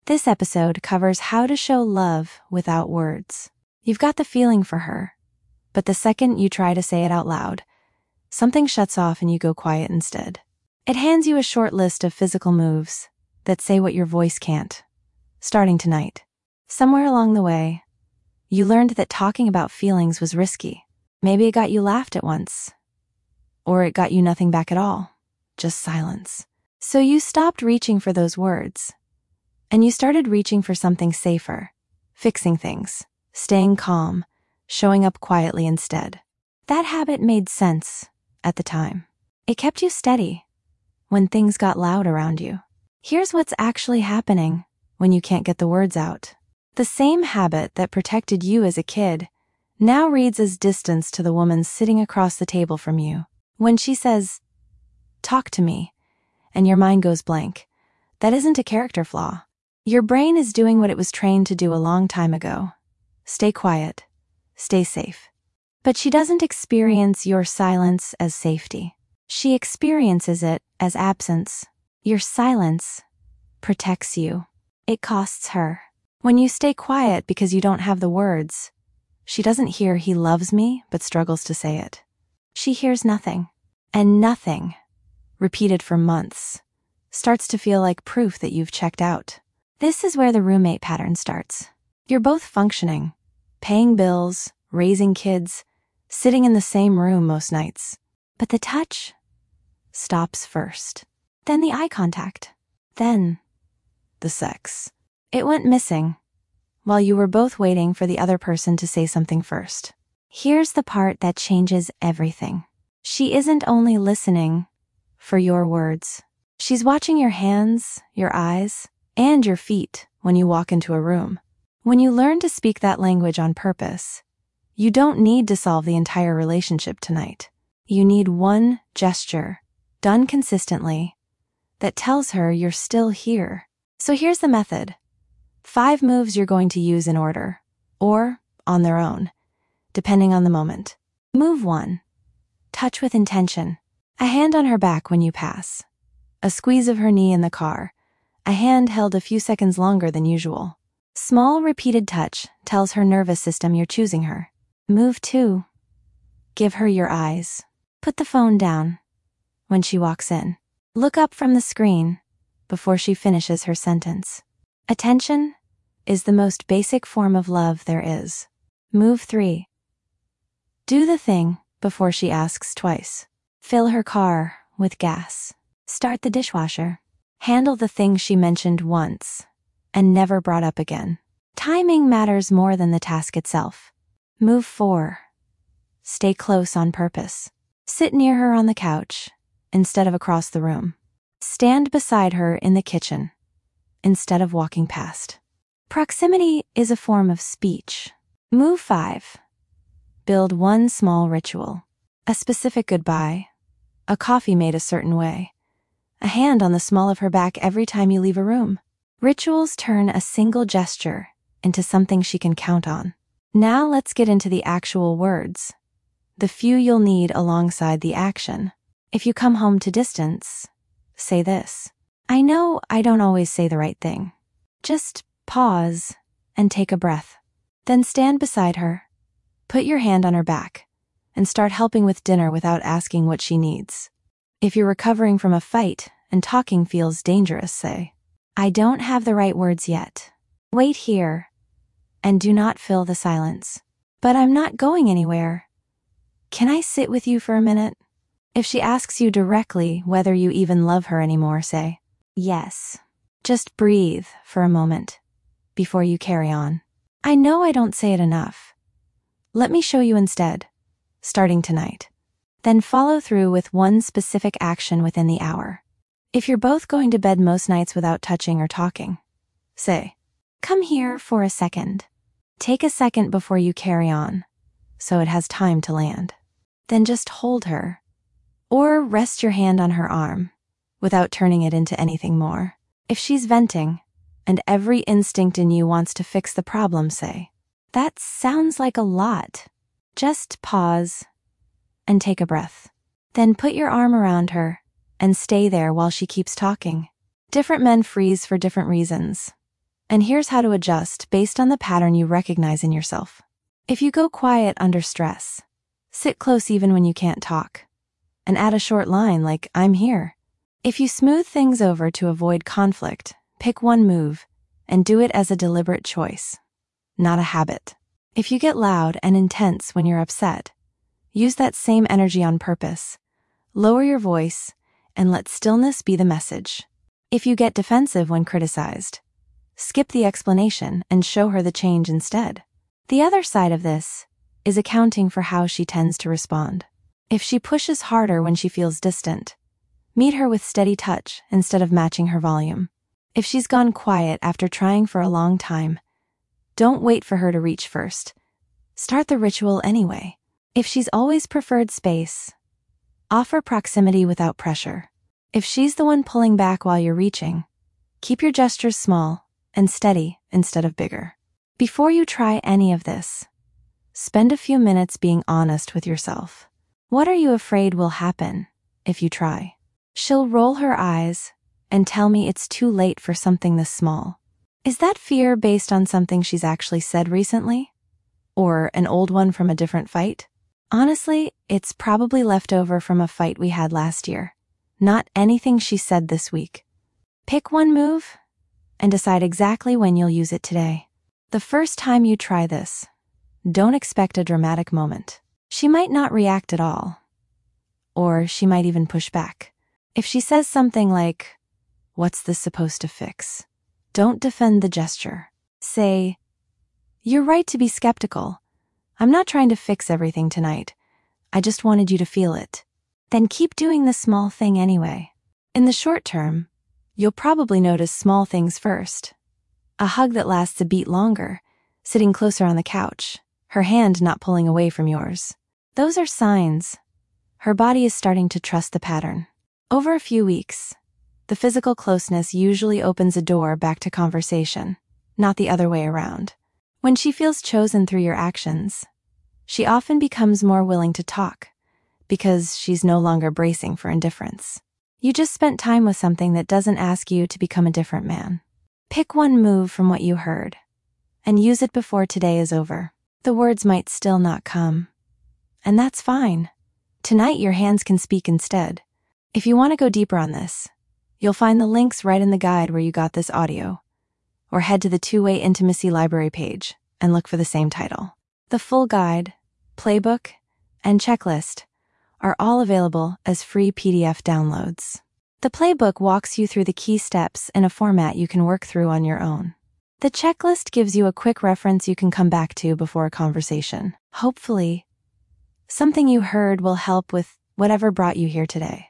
This episode covers how to show love without words. You've got the feeling for her, but the second you try to say it out loud, something shuts off and you go quiet instead. It hands you a short list of physical moves that say what your voice can't. Starting tonight. Somewhere along the way, you learned that talking about feelings was risky. Maybe it got you laughed at once, or it got you nothing back at all, just silence. So you stopped reaching for those words, and you started reaching for something safer, fixing things, staying calm, showing up quietly instead. That habit made sense at the time. It kept you steady when things got loud around you. Here's what's actually happening when you can't get the words out. The same habit that protected you as a kid now reads as distance to the woman sitting across the table from you. When she says, "Talk to me," and your mind goes blank, that isn't a character flaw. Your brain is doing what it was trained to do a long time ago. Stay quiet, stay safe. But she doesn't experience your silence as safety. She experiences it as absence. Your silence protects you. It costs her. When you stay quiet because you don't have the words, she doesn't hear "he loves me" but struggles to say it. She hears nothing. And nothing, repeated for months, starts to feel like proof that you've checked out. This is where the roommate pattern starts. You're both functioning, paying bills, raising kids, sitting in the same room most nights. But the touch stops first. Then the eye contact. Then the sex. It went missing while you were both waiting for the other person to say something first. Here's the part that changes everything. She isn't only listening for your words. She's watching your hands, your eyes, and your feet when you walk into a room. When you learn to speak that language on purpose, you don't need to solve the entire relationship tonight. You need one gesture, done consistently, that tells her you're still here. So here's the method. 5 moves you're going to use in order, or on their own, depending on the moment. Move 1. Touch with intention. A hand on her back when you pass. A squeeze of her knee in the car. A hand held a few seconds longer than usual. Small repeated touch tells her nervous system you're choosing her. Move 2. Give her your eyes. Put the phone down when she walks in. Look up from the screen before she finishes her sentence. Attention is the most basic form of love there is. Move 3. Do the thing before she asks twice. Fill her car with gas. Start the dishwasher. Handle the thing she mentioned once and never brought up again. Timing matters more than the task itself. Move 4. Stay close on purpose. Sit near her on the couch instead of across the room. Stand beside her in the kitchen instead of walking past. Proximity is a form of speech. Move 5. Build one small ritual. A specific goodbye. A coffee made a certain way. A hand on the small of her back every time you leave a room. Rituals turn a single gesture into something she can count on. Now let's get into the actual words. The few you'll need alongside the action. If you come home to distance, say this. I know I don't always say the right thing. Just pause and take a breath. Then stand beside her. Put your hand on her back and start helping with dinner without asking what she needs. If you're recovering from a fight and talking feels dangerous, say, I don't have the right words yet. Wait here and do not fill the silence. But I'm not going anywhere. Can I sit with you for a minute? If she asks you directly whether you even love her anymore, say, yes. Just breathe for a moment before you carry on. I know I don't say it enough. Let me show you instead, starting tonight. Then follow through with one specific action within the hour. If you're both going to bed most nights without touching or talking, say, come here for a second. Take a second before you carry on, so it has time to land. Then just hold her, or rest your hand on her arm, without turning it into anything more. If she's venting, and every instinct in you wants to fix the problem, say, that sounds like a lot. Just pause and take a breath. Then put your arm around her and stay there while she keeps talking. Different men freeze for different reasons. And here's how to adjust based on the pattern you recognize in yourself. If you go quiet under stress, sit close even when you can't talk, and add a short line like, "I'm here." If you smooth things over to avoid conflict, pick one move and do it as a deliberate choice, not a habit. If you get loud and intense when you're upset, use that same energy on purpose. Lower your voice and let stillness be the message. If you get defensive when criticized, skip the explanation and show her the change instead. The other side of this is accounting for how she tends to respond. If she pushes harder when she feels distant, meet her with steady touch instead of matching her volume. If she's gone quiet after trying for a long time, don't wait for her to reach first. Start the ritual anyway. If she's always preferred space, offer proximity without pressure. If she's the one pulling back while you're reaching, keep your gestures small and steady instead of bigger. Before you try any of this, spend a few minutes being honest with yourself. What are you afraid will happen if you try? She'll roll her eyes and tell me it's too late for something this small. Is that fear based on something she's actually said recently? Or an old one from a different fight? Honestly, it's probably left over from a fight we had last year, not anything she said this week. Pick one move and decide exactly when you'll use it today. The first time you try this, don't expect a dramatic moment. She might not react at all, or she might even push back. If she says something like, "What's this supposed to fix?" don't defend the gesture. Say, "You're right to be skeptical. I'm not trying to fix everything tonight. I just wanted you to feel it." Then keep doing the small thing anyway. In the short term, you'll probably notice small things first. A hug that lasts a beat longer, sitting closer on the couch, her hand not pulling away from yours. Those are signs. Her body is starting to trust the pattern. Over a few weeks, the physical closeness usually opens a door back to conversation, not the other way around. When she feels chosen through your actions, she often becomes more willing to talk because she's no longer bracing for indifference. You just spent time with something that doesn't ask you to become a different man. Pick one move from what you heard and use it before today is over. The words might still not come, and that's fine. Tonight your hands can speak instead. If you want to go deeper on this, you'll find the links right in the guide where you got this audio, or head to the Two-Way Intimacy Library page and look for the same title. The full guide, playbook, and checklist are all available as free PDF downloads. The playbook walks you through the key steps in a format you can work through on your own. The checklist gives you a quick reference you can come back to before a conversation. Hopefully, something you heard will help with whatever brought you here today.